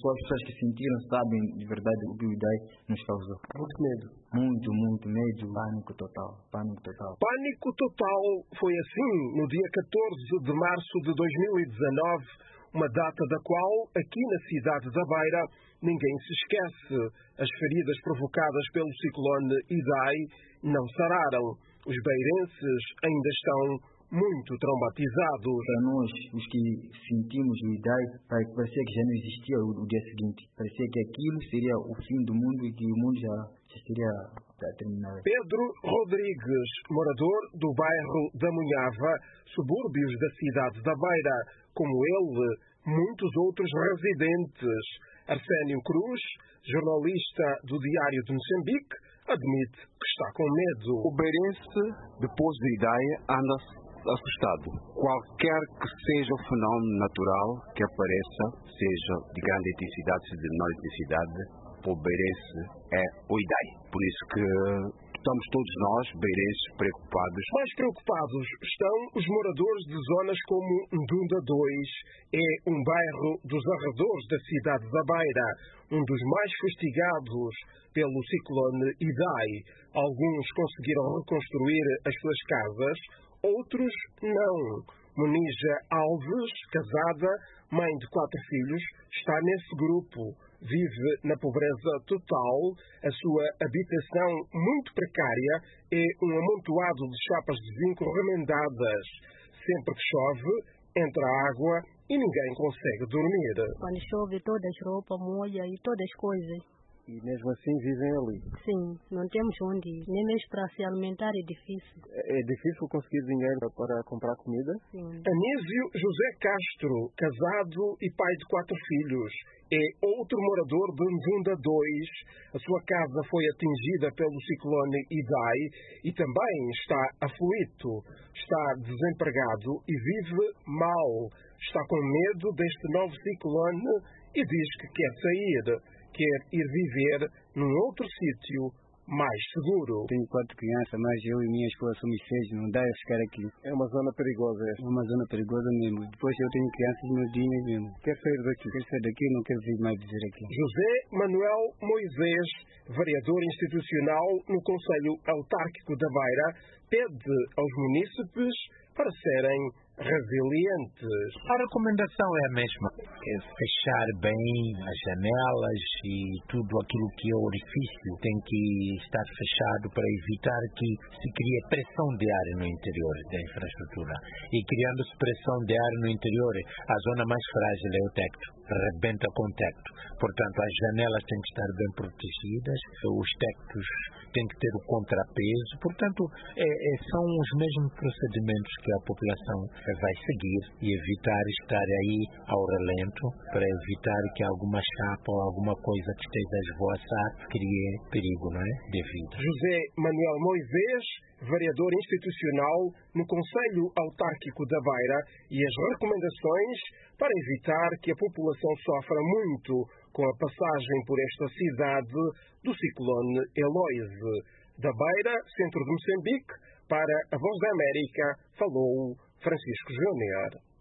Só as pessoas que sentiram sabem de verdade o que o Idai nos causou. Muito medo. Muito medo, pânico total. Pânico total foi assim no dia 14 de março de 2019, uma data da qual, aqui na cidade da Beira, ninguém se esquece. As feridas provocadas pelo ciclone Idai não sararam. Os beirenses ainda estão muito traumatizados. Para nós, os que sentimos o Idai, parecia que já não existia o dia seguinte. Parecia que aquilo seria o fim do mundo e que o mundo já seria terminado. Pedro Rodrigues, morador do bairro da Munhava, subúrbios da cidade da Beira. Como ele, muitos outros residentes. Arsénio Cruz, jornalista do Diário de Moçambique, admite que está com medo. O beirense, depois do Idai, anda assustado. Qualquer que seja o fenómeno natural que apareça, seja de grande intensidade, seja de menor intensidade, o beirense é o Idai. Por isso que estamos todos nós, beirenses, preocupados. Mais preocupados estão os moradores de zonas como Ndunda 2. É um bairro dos arredores da cidade da Beira, um dos mais fustigados pelo ciclone Idai. Alguns conseguiram reconstruir as suas casas, outros não. Monija Alves, casada, mãe de 4 filhos, está nesse grupo. Vive na pobreza total. A sua habitação, muito precária, é um amontoado de chapas de zinco remendadas. Sempre que chove, entra água e ninguém consegue dormir. Quando chove, todas as roupas molham e todas as coisas. E mesmo assim vivem ali? Sim, não temos onde ir. Nem mesmo para se alimentar é difícil. É difícil conseguir dinheiro para comprar comida? Sim. Anísio José Castro, casado e pai de 4 filhos. É outro morador de Ndunda 2. A sua casa foi atingida pelo ciclone Idai e também está aflito. Está desempregado e vive mal. Está com medo deste novo ciclone e diz que quer sair. Quer ir viver num outro sítio mais seguro. Tenho 4 crianças, mas eu e minha esposa somos 6, não dá a ficar aqui. É uma zona perigosa esta? É uma zona perigosa mesmo. Depois eu tenho crianças miudinhas mesmo. Quer sair daqui? Quero sair daqui, não quero vir mais dizer aqui. José Manuel Moisés, vereador institucional no Conselho Autárquico da Beira, pede aos munícipes para serem resilientes. A recomendação é a mesma. É fechar bem as janelas e tudo aquilo que é orifício tem que estar fechado para evitar que se crie pressão de ar no interior da infraestrutura. E criando-se pressão de ar no interior, a zona mais frágil é o teto. Rebenta com o teto. Portanto, as janelas têm que estar bem protegidas, os tetos têm que ter o contrapeso. Portanto, são os mesmos procedimentos que a população vai seguir e evitar estar aí ao relento para evitar que alguma chapa ou alguma coisa que esteja a esvoaçar crie perigo, não é? De vida. José Manuel Moisés, vereador institucional no Conselho Autárquico da Beira, e as recomendações para evitar que a população sofra muito com a passagem por esta cidade do ciclone Eloise. Da Beira, centro de Moçambique, para a Voz da América, falou Francisco Júnior.